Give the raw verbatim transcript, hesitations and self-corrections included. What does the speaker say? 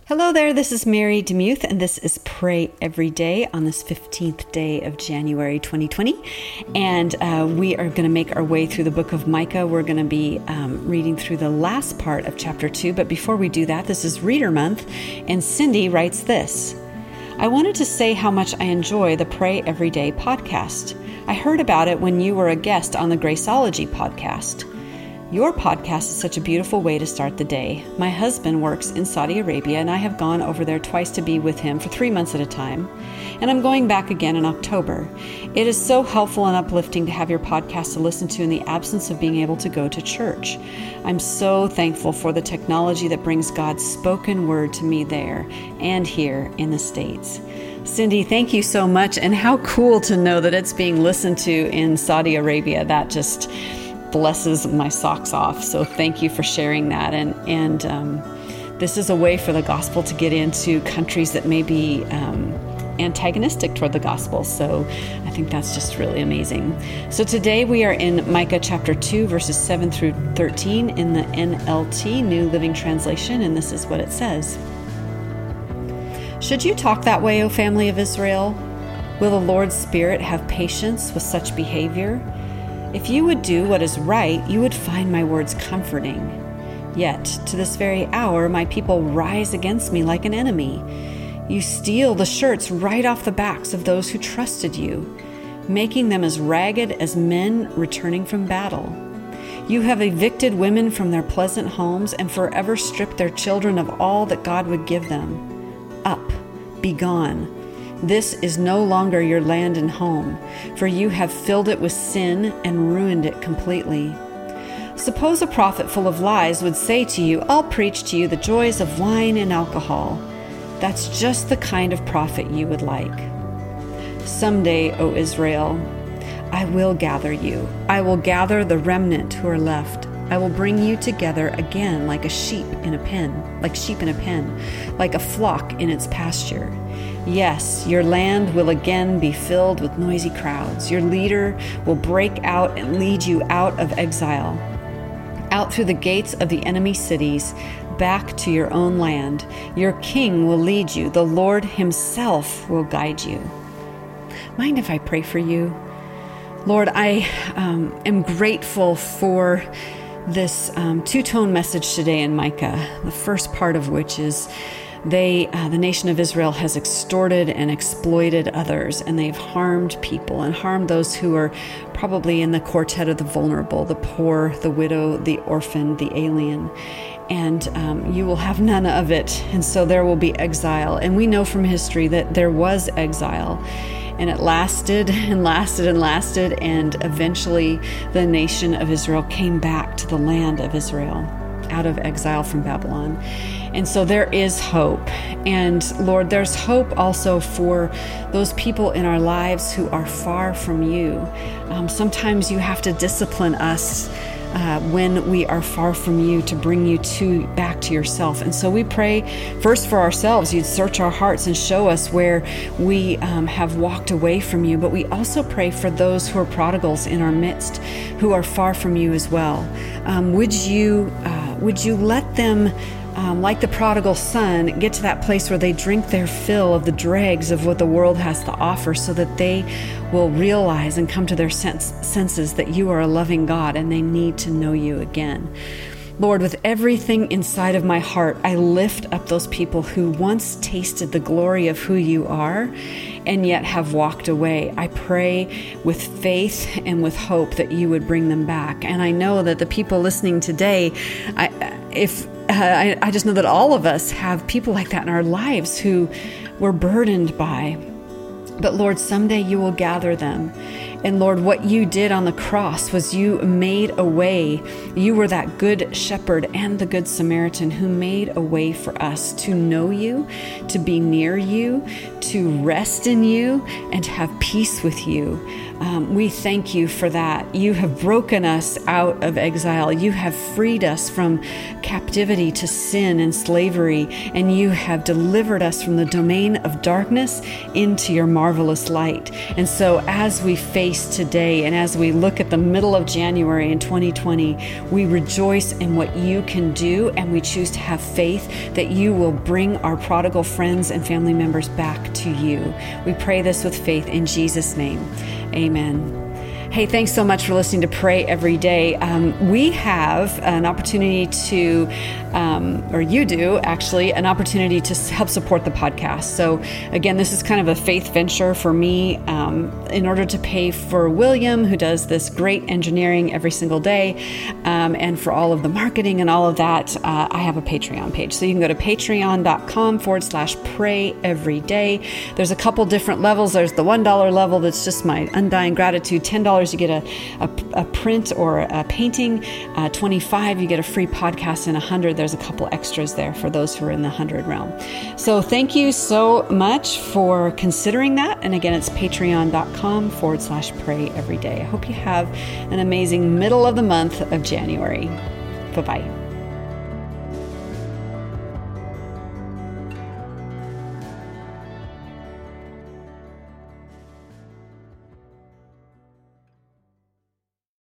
Hello there, this is Mary DeMuth, and this is Pray Every Day on this fifteenth day of January twenty twenty. And uh, we are going to make our way through the book of Micah. We're going to be um, reading through the last part of chapter two. But before we do that, this is Reader Month, and Cindy writes this. I wanted to say how much I enjoy the Pray Every Day podcast. I heard about it when you were a guest on the Graceology podcast. Your podcast is such a beautiful way to start the day. My husband works in Saudi Arabia, and I have gone over there twice to be with him for three months at a time, and I'm going back again in October. It is so helpful and uplifting to have your podcast to listen to in the absence of being able to go to church. I'm so thankful for the technology that brings God's spoken word to me there and here in the States. Cindy, thank you so much, and how cool to know that it's being listened to in Saudi Arabia. That just blesses my socks off. So thank you for sharing that. And and um, this is a way for the gospel to get into countries that may be um, antagonistic toward the gospel. So I think that's just really amazing. So today we are in Micah chapter two, verses seven through thirteen in the N L T, New Living Translation, and this is what it says. Should you talk that way, O family of Israel? Will the Lord's Spirit have patience with such behavior? If you would do what is right, you would find my words comforting. Yet, to this very hour, my people rise against me like an enemy. You steal the shirts right off the backs of those who trusted you, making them as ragged as men returning from battle. You have evicted women from their pleasant homes and forever stripped their children of all that God would give them. Up, be gone. This is no longer your land and home, for you have filled it with sin and ruined it completely. Suppose a prophet full of lies would say to you, I'll preach to you the joys of wine and alcohol. That's just the kind of prophet you would like. Someday, O Israel, I will gather you. I will gather the remnant who are left. I will bring you together again like a sheep in a pen, like sheep in a pen, like a flock in its pasture. Yes, your land will again be filled with noisy crowds. Your leader will break out and lead you out of exile, out through the gates of the enemy cities, back to your own land. Your king will lead you. The Lord himself will guide you. Mind if I pray for you? Lord, I um, am grateful for this um, two-tone message today in Micah, the first part of which is They, uh, the nation of Israel has extorted and exploited others, and they've harmed people and harmed those who are probably in the quartet of the vulnerable, the poor, the widow, the orphan, the alien. And um, you will have none of it. And so there will be exile. And we know from history that there was exile. And it lasted and lasted and lasted. And eventually the nation of Israel came back to the land of Israel, out of exile from Babylon. And so there is hope. And Lord, there's hope also for those people in our lives who are far from you. Um, sometimes you have to discipline us uh, when we are far from you to bring you to back to yourself. And so we pray first for ourselves. You'd search our hearts and show us where we um, have walked away from you. But we also pray for those who are prodigals in our midst, who are far from you as well. Um, would you, uh, would you let them Um, like the prodigal son, get to that place where they drink their fill of the dregs of what the world has to offer, so that they will realize and come to their sense, senses that you are a loving God and they need to know you again. Lord, with everything inside of my heart, I lift up those people who once tasted the glory of who you are and yet have walked away. I pray with faith and with hope that you would bring them back. And I know that the people listening today, I, if uh, I, I just know that all of us have people like that in our lives who we're burdened by. But Lord, someday you will gather them. And Lord, what you did on the cross was you made a way. You were that good shepherd and the good Samaritan who made a way for us to know you, to be near you, to rest in you, and to have peace with you. Um, we thank you for that. You have broken us out of exile. You have freed us from captivity to sin and slavery, and you have delivered us from the domain of darkness into your marvelous light. And so as we face release today. And as we look at the middle of January in twenty twenty, we rejoice in what you can do, and we choose to have faith that you will bring our prodigal friends and family members back to you. We pray this with faith in Jesus' name. Amen. Hey, thanks so much for listening to Pray Every Day. Um, we have an opportunity to, um, or you do actually, an opportunity to help support the podcast. So again, this is kind of a faith venture for me. Um, in order to pay for William, who does this great engineering every single day, um, and for all of the marketing and all of that, uh, I have a Patreon page. So you can go to patreon.com forward slash pray every day. There's a couple different levels. There's the one dollar level that's just my undying gratitude. ten dollars you get a, a, a print or a painting. Uh, twenty-five you get a free podcast, and one hundred there's a couple extras there for those who are in the one hundred realm. So thank you so much for considering that. And again, it's patreon.com forward slash pray every day. I hope you have an amazing middle of the month of January. Bye-bye.